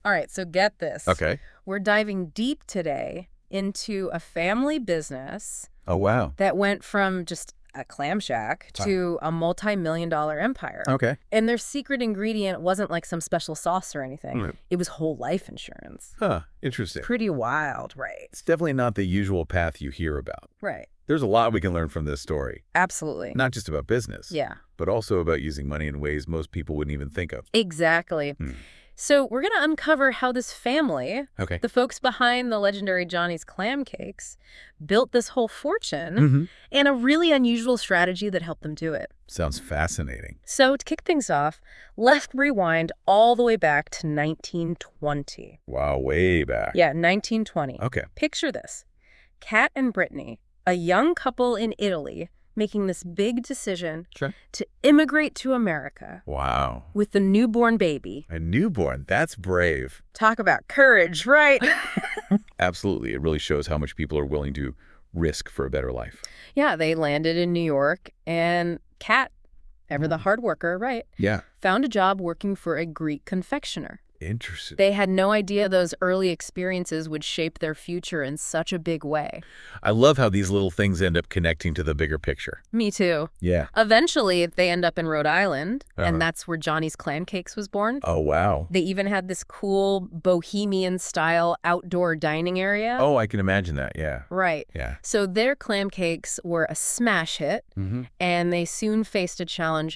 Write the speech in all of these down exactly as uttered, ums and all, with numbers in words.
All right, so get this. Okay. We're diving deep today into a family business Oh, wow. that went from just a clam shack to a multi-million dollar empire. Okay. And their secret ingredient wasn't like some special sauce or anything. Mm. It was whole life insurance. Huh. Interesting. Pretty wild, right? It's definitely not the usual path you hear about. Right. There's a lot we can learn from this story. Absolutely. Not just about business. Yeah. But also about using money in ways most people wouldn't even think of. Exactly. Hmm. So we're going to uncover how this family, Okay. the folks behind the legendary Johnny's Clam Cakes, built this whole fortune Mm-hmm. and a really unusual strategy that helped them do it. Sounds fascinating. So to kick things off, let's rewind all the way back to nineteen twenty. Wow, way back. Yeah, nineteen twenty. Okay. Picture this. Kat and Brittany, a young couple in Italy, making this big decision Sure. to immigrate to America Wow. with the newborn baby. A newborn. That's brave. Talk about courage, right? Absolutely. It really shows how much people are willing to risk for a better life. Yeah, they landed in New York, and Kat, ever the hard worker, right, Yeah. found a job working for a Greek confectioner. Interesting. They had no idea those early experiences would shape their future in such a big way. I love how these little things end up connecting to the bigger picture. Me too. Yeah. Eventually, they end up in Rhode Island, Uh-huh. and that's where Johnny's Clam Cakes was born. Oh, wow. They even had this cool bohemian-style outdoor dining area. Oh, I can imagine that. Yeah. Right. Yeah. So their clam cakes were a smash hit, Mm-hmm. and they soon faced a challenge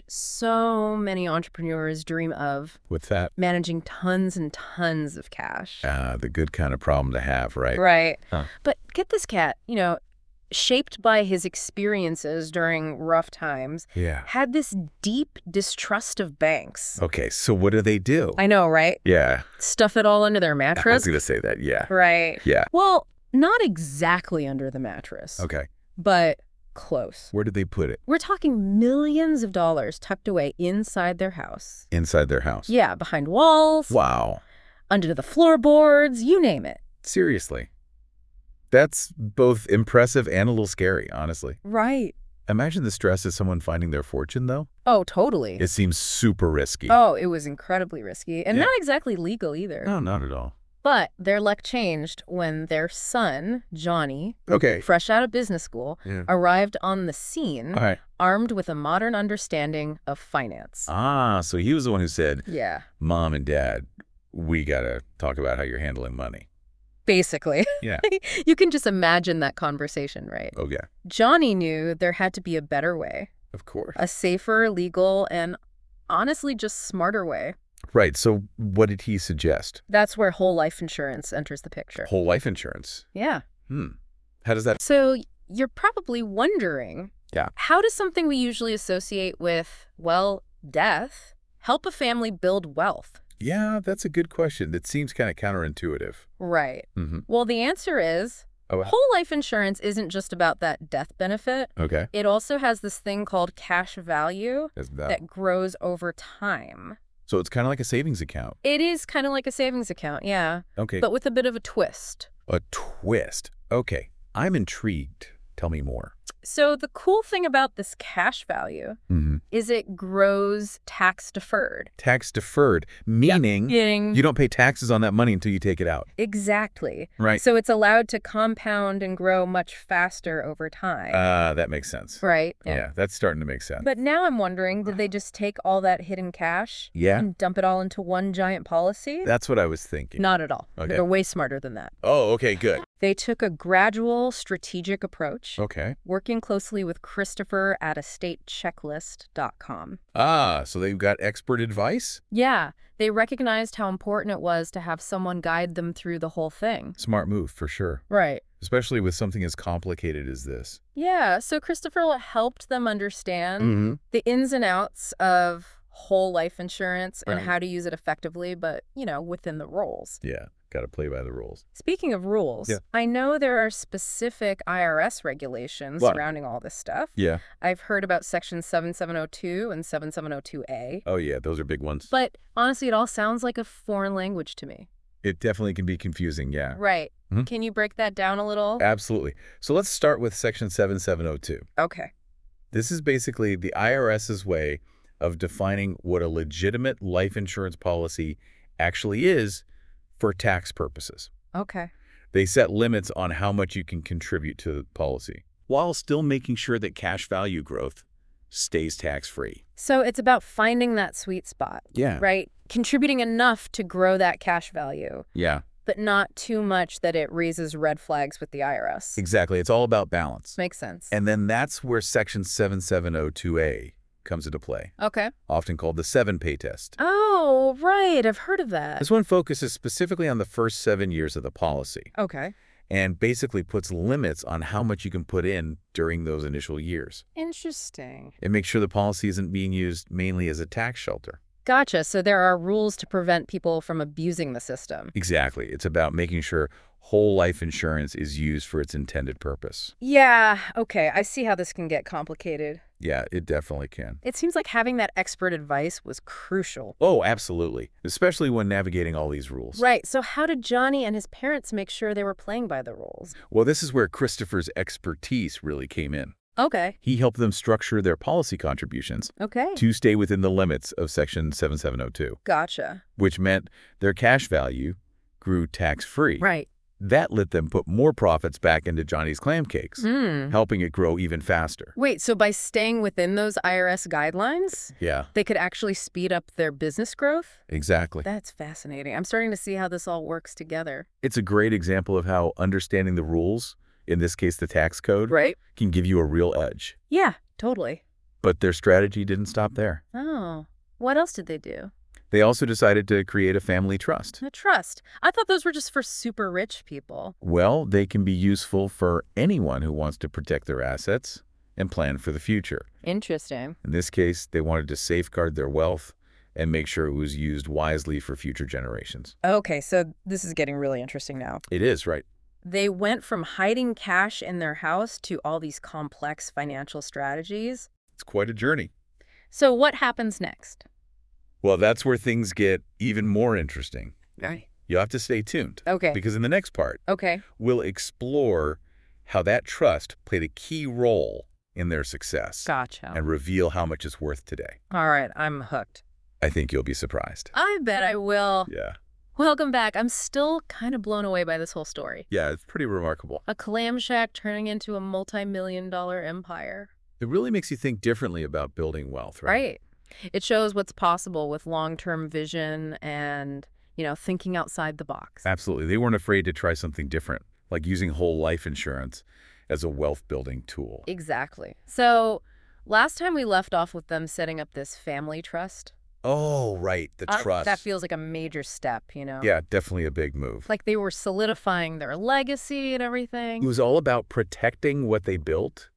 so many entrepreneurs dream of: With that, managing tons and tons of cash. uh, the good kind of problem to have, right? Right. Huh. But get this, Cat, you know, shaped by his experiences during rough times, Yeah. had this deep distrust of banks. Okay, so what do they do? I know, right? Yeah. Stuff it all under their I was mattress. going to say that. Yeah. Right. Yeah. Well, not exactly under the mattress, Okay. but close. Where did they put it? We're talking millions of dollars tucked away inside their house. Inside their house. Yeah, behind walls, Wow. under the floorboards, you name it. Seriously. That's both impressive and a little scary, honestly. Right. Imagine the stress of someone finding their fortune, though. Oh, totally. It seems super risky. Oh, it was incredibly risky and Yeah. not exactly legal either. No, not at all. But their luck changed when their son, Johnny, Okay. fresh out of business school, Yeah. arrived on the scene All right. armed with a modern understanding of finance. Ah, so he was the one who said, Yeah, Mom and Dad, we got to talk about how you're handling money. basically. Yeah. You can just imagine that conversation, right? Oh, yeah. Johnny knew there had to be a better way, Of course. a safer, legal, and honestly just smarter way. Right. So what did he suggest? That's where whole life insurance enters the picture. Whole life insurance. Yeah. Hmm. How does that? So you're probably wondering, Yeah. how does something we usually associate with, well, death, help a family build wealth? Yeah, that's a good question. That seems kind of counterintuitive. Right. Mm-hmm. Well, the answer is Oh, whole life insurance isn't just about that death benefit. okay. It also has this thing called cash value That's that. that grows over time. So it's kind of like a savings account. It is kind of like a savings account, yeah, Okay. but with a bit of a twist. A twist. Okay. I'm intrigued. Tell me more. So the cool thing about this cash value Mm-hmm. is it grows tax deferred. Tax deferred, meaning Meaning you don't pay taxes on that money until you take it out. exactly. Right. So it's allowed to compound and grow much faster over time. Uh, that makes sense. right? Yeah, that's starting to make sense. But now I'm wondering, did they just take all that hidden cash Yeah, and dump it all into one giant policy? that's what I was thinking. Not at all. Okay. They're way smarter than that. Oh, okay, good. They took a gradual, strategic approach, Okay. working closely with Christopher at estate checklist dot com. Ah, so they've got expert advice? Yeah, they recognized how important it was to have someone guide them through the whole thing. Smart move, for sure. Right. Especially with something as complicated as this. Yeah, so Christopher helped them understand Mm-hmm. the ins and outs of whole life insurance and Right. how to use it effectively, but, you know, within the rules. Yeah, got to play by the rules. Speaking of rules, Yeah. I know there are specific I R S regulations What? surrounding all this stuff. Yeah. I've heard about Section seven seven oh two and seven seven oh two A. Oh, yeah, those are big ones. But honestly, it all sounds like a foreign language to me. It definitely can be confusing, yeah. Right. Mhm. Can you break that down a little? Absolutely. So let's start with Section seven seven oh two. Okay. This is basically the IRS's way of defining what a legitimate life insurance policy actually is for tax purposes. Okay. They set limits on how much you can contribute to the policy, while still making sure that cash value growth stays tax-free. So it's about finding that sweet spot, Yeah. right? Contributing enough to grow that cash value, Yeah, but not too much that it raises red flags with the I R S. exactly. It's all about balance. Makes sense. And then that's where Section seven seven oh two A comes into play, Okay. often called the seven-pay test. Oh, right. I've heard of that. This one focuses specifically on the first seven years of the policy Okay. and basically puts limits on how much you can put in during those initial years. Interesting. It makes sure the policy isn't being used mainly as a tax shelter. Gotcha. So there are rules to prevent people from abusing the system. Exactly. It's about making sure whole life insurance is used for its intended purpose. Yeah. Okay. I see how this can get complicated. Yeah, it definitely can. It seems like having that expert advice was crucial. Oh, absolutely. Especially when navigating all these rules. Right. So how did Johnny and his parents make sure they were playing by the rules? Well, this is where Christopher's expertise really came in. Okay. He helped them structure their policy contributions Okay. to stay within the limits of Section seven seven oh two, Gotcha. which meant their cash value grew tax-free. Right. That let them put more profits back into Johnny's clam cakes, Hmm. helping it grow even faster. Wait, so by staying within those I R S guidelines, Yeah, they could actually speed up their business growth? exactly. That's fascinating. I'm starting to see how this all works together. It's a great example of how understanding the rules, in this case the tax code, Right? can give you a real edge. Yeah, totally. But their strategy didn't stop there. Oh, what else did they do? They also decided to create a family trust. A trust. I thought those were just for super rich people. Well, they can be useful for anyone who wants to protect their assets and plan for the future. Interesting. In this case, they wanted to safeguard their wealth and make sure it was used wisely for future generations. Okay, so this is getting really interesting now. It is, right? They went from hiding cash in their house to all these complex financial strategies. It's quite a journey. So what happens next? Well, that's where things get even more interesting. Right. You'll have to stay tuned. Okay. Because in the next part, Okay. we'll explore how that trust played a key role in their success Gotcha. and reveal how much it's worth today. All right, I'm hooked. I think you'll be surprised. I bet I will. Yeah. Welcome back. I'm still kind of blown away by this whole story. Yeah, it's pretty remarkable. A clam shack turning into a multi-million dollar empire. It really makes you think differently about building wealth, right? Right. It shows what's possible with long-term vision and, you know, thinking outside the box. Absolutely. They weren't afraid to try something different, like using whole life insurance as a wealth-building tool. Exactly. So last time we left off with them setting up this family trust. Oh, right, the Uh, trust. that feels like a major step, you know? Yeah, definitely a big move. Like they were solidifying their legacy and everything. It was all about protecting what they built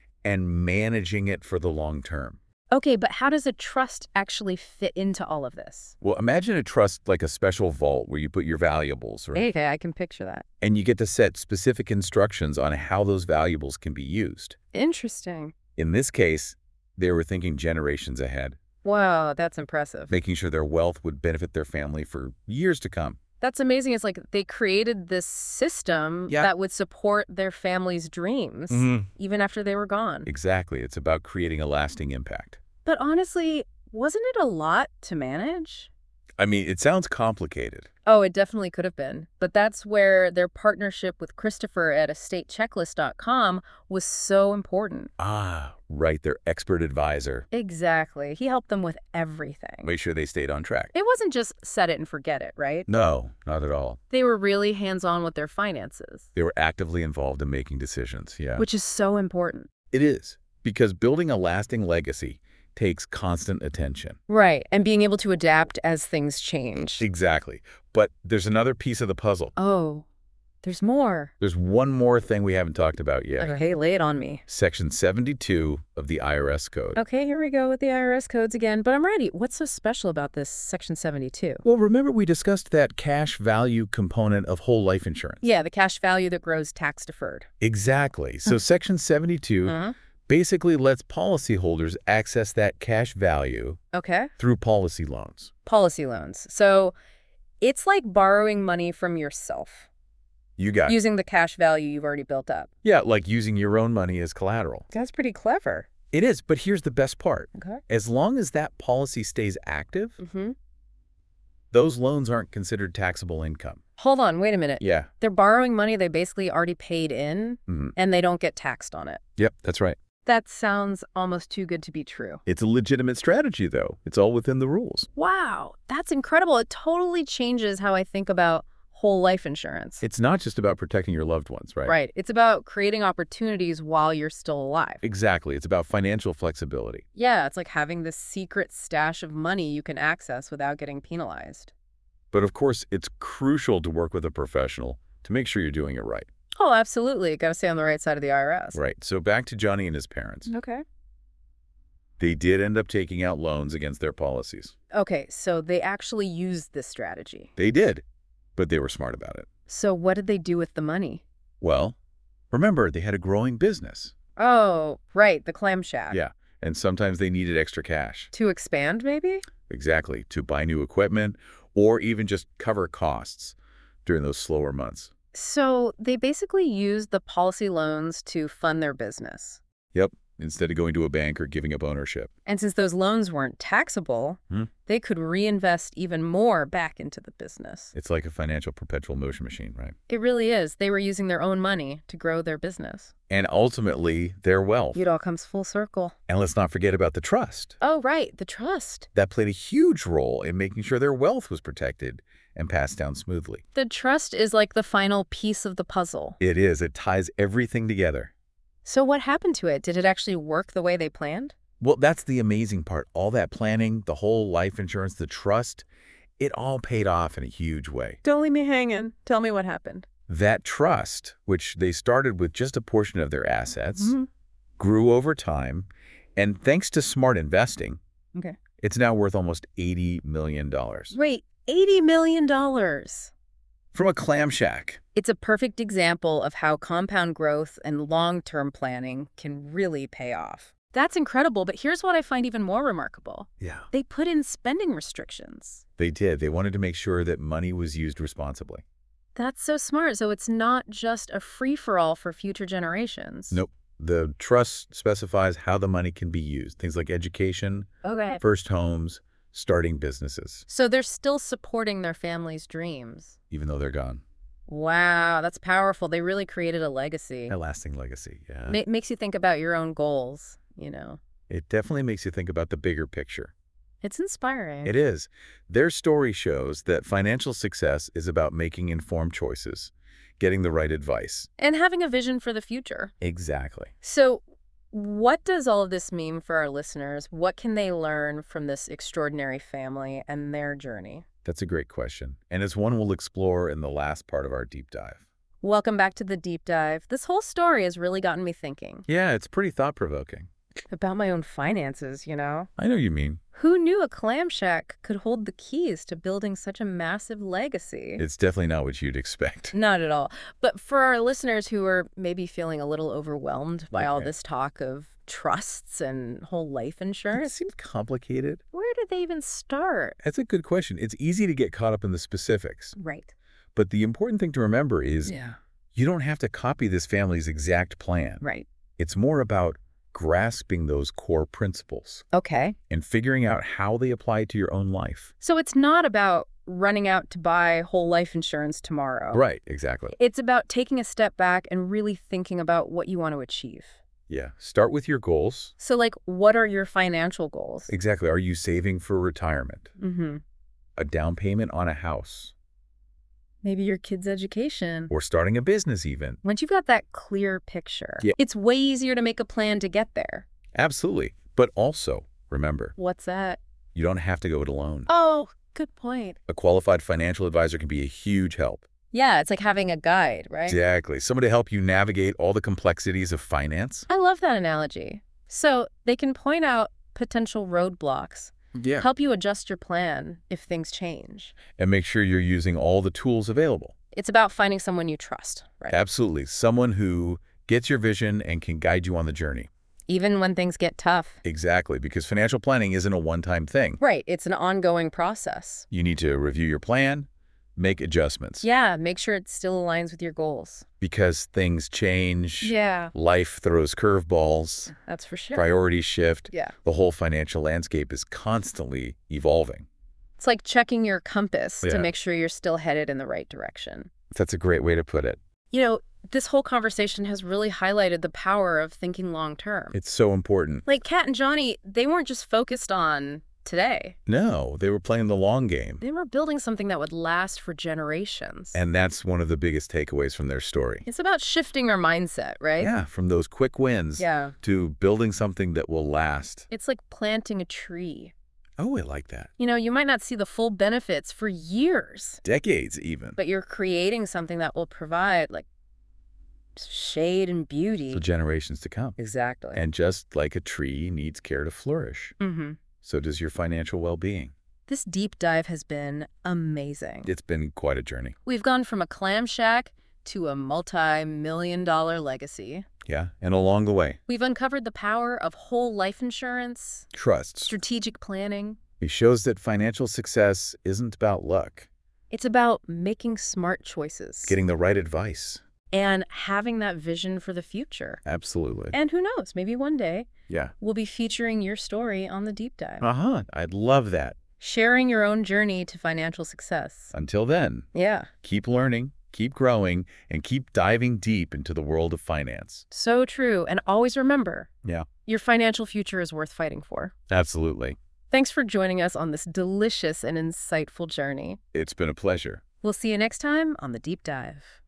and managing it for the long term. Okay, but how does a trust actually fit into all of this? Well, imagine a trust like a special vault where you put your valuables, or, Okay, I can picture that. and you get to set specific instructions on how those valuables can be used. Interesting. In this case, they were thinking generations ahead, Wow, that's impressive. making sure their wealth would benefit their family for years to come. That's amazing. It's like they created this system Yeah. that would support their family's dreams Mhm. even after they were gone. Exactly. It's about creating a lasting impact. But honestly, wasn't it a lot to manage? I mean, it sounds complicated. Oh, it definitely could have been. But that's where their partnership with Christopher at estate checklist dot com was so important. Ah, right. Their expert advisor. Exactly. He helped them with everything. Make sure they stayed on track. It wasn't just set it and forget it, right? No, not at all. They were really hands-on with their finances, They were actively involved in making decisions. Yeah. which is so important. It is. Because building a lasting legacy takes constant attention. Right. And being able to adapt as things change. Exactly. But there's another piece of the puzzle. Oh, there's more. There's one more thing we haven't talked about yet. Okay, lay it on me. Section seventy-two of the I R S code. Okay, here we go with the I R S codes again, but I'm ready. What's so special about this Section seventy-two? Well, remember we discussed that cash value component of whole life insurance? Yeah, the cash value that grows tax deferred. Exactly. So Section seventy-two Uh-huh. basically lets policyholders access that cash value Okay. through policy loans. Policy loans. So it's like borrowing money from yourself You got it. using the cash value you've already built up. Yeah, like using your own money as collateral. That's pretty clever. It is, but here's the best part. Okay. As long as that policy stays active, Mm-hmm. Those loans aren't considered taxable income. Hold on, wait a minute. Yeah. They're borrowing money they basically already paid in, Mm-hmm. and they don't get taxed on it. Yep, that's right. That sounds almost too good to be true. It's a legitimate strategy, though. It's all within the rules. Wow, that's incredible. It totally changes how I think about whole life insurance. It's not just about protecting your loved ones, right? Right. It's about creating opportunities while you're still alive. Exactly. It's about financial flexibility. Yeah, it's like having this secret stash of money you can access without getting penalized. But of course, it's crucial to work with a professional to make sure you're doing it right. Oh, absolutely. Got to stay on the right side of the I R S. Right. So back to Johnny and his parents. Okay. They did end up taking out loans against their policies. Okay, so they actually used this strategy. They did, but they were smart about it. So what did they do with the money? Well, remember, they had a growing business. Oh, right, the clam shack. Yeah, and sometimes they needed extra cash. To expand, maybe? Exactly, to buy new equipment or even just cover costs during those slower months. So they basically used the policy loans to fund their business. Yep, instead of going to a bank or giving up ownership. And since those loans weren't taxable, Hmm. they could reinvest even more back into the business. It's like a financial perpetual motion machine, right? It really is. They were using their own money to grow their business. And ultimately, their wealth. It all comes full circle. And let's not forget about the trust. Oh, right, the trust. That played a huge role in making sure their wealth was protected and passed down smoothly. The trust is like the final piece of the puzzle. It is. It ties everything together. So what happened to it? Did it actually work the way they planned? Well, that's the amazing part. All that planning, the whole life insurance, the trust, it all paid off in a huge way. Don't leave me hanging. Tell me what happened. That trust, which they started with just a portion of their assets, Mm-hmm. grew over time, and thanks to smart investing, Okay. it's now worth almost eighty million dollars. Wait, eighty million dollars. From a clam shack. It's a perfect example of how compound growth and long-term planning can really pay off. That's incredible, but here's what I find even more remarkable. Yeah. They put in spending restrictions. They did. They wanted to make sure that money was used responsibly. That's so smart. So it's not just a free-for-all for future generations. Nope. The trust specifies how the money can be used. Things like education, Okay. first homes, starting businesses, So they're still supporting their family's dreams. even though they're gone. Wow, that's powerful. They really created a legacy. A lasting legacy, yeah. Ma- makes you think about your own goals, you know. It definitely makes you think about the bigger picture. It's inspiring. It is. Their story shows that financial success is about making informed choices, getting the right advice. And having a vision for the future. Exactly. So what does all of this mean for our listeners? What can they learn from this extraordinary family and their journey? That's a great question, and it's one we'll explore in the last part of our deep dive. Welcome back to the deep dive. This whole story has really gotten me thinking Yeah, it's pretty thought-provoking. about my own finances, you know? I know you mean. Who knew a clam shack could hold the keys to building such a massive legacy? It's definitely not what you'd expect. Not at all. But for our listeners who are maybe feeling a little overwhelmed by all Okay. this talk of trusts and whole life It insurance, seems complicated. where do they even start? That's a good question. It's easy to get caught up in the specifics. Right. But the important thing to remember is Yeah. you don't have to copy this family's exact plan. Right. It's more about grasping those core principles Okay. and figuring out how they apply to your own life. So it's not about running out to buy whole life insurance tomorrow. Right, exactly. It's about taking a step back and really thinking about what you want to achieve. Yeah. Start with your goals. So, like, what are your financial goals? Exactly. Are you saving for retirement? Mm-hmm. A down payment on a house? Maybe your kid's education. Or starting a business even? Once you've got that clear picture, Yeah. it's way easier to make a plan to get there. Absolutely. But also, remember, What's that? you don't have to go it alone. Oh, good point. A qualified financial advisor can be a huge help. Yeah, it's like having a guide, right? Exactly. Someone to help you navigate all the complexities of finance. I love that analogy. So they can point out potential roadblocks, Yeah. help you adjust your plan if things change. And make sure you're using all the tools available. It's about finding someone you trust, right? Absolutely. Someone who gets your vision and can guide you on the journey. Even when things get tough. Exactly. Because financial planning isn't a one-time thing. Right, it's an ongoing process. You need to review your plan, make adjustments. Yeah, make sure it still aligns with your goals. Because things change. Yeah, Life throws curveballs. that's for sure. Priorities shift. Yeah. The whole financial landscape is constantly evolving. It's like checking your compass Yeah. to make sure you're still headed in the right direction. That's a great way to put it. You know, this whole conversation has really highlighted the power of thinking long term. It's so important. Like Kat and Johnny, they weren't just focused on today. No, they were playing the long game. They were building something that would last for generations. And that's one of the biggest takeaways from their story. It's about shifting our mindset, right? Yeah, from those quick wins Yeah. to building something that will last. It's like planting a tree. Oh, I like that. You know, you might not see the full benefits for years, Decades even. but you're creating something that will provide, like, shade and beauty. For generations to come. Exactly. And just like a tree needs care to flourish, mm-hmm. so does your financial well-being. This deep dive has been amazing. It's been quite a journey. We've gone from a clam shack to a multi-million dollar legacy. Yeah, and along the way, We've uncovered the power of whole life insurance, trusts. strategic planning. It shows that financial success isn't about luck, It's about making smart choices getting the right advice. and having that vision for the future. Absolutely. And who knows, maybe one day Yeah. we'll be featuring your story on the deep dive, Uh-huh. I'd love that. sharing your own journey to financial success. Until then, Yeah, keep learning, keep growing, and keep diving deep into the world of finance. so true. And always remember, Yeah. your financial future is worth fighting for. Absolutely. Thanks for joining us on this delicious and insightful journey. It's been a pleasure. We'll see you next time on The Deep Dive.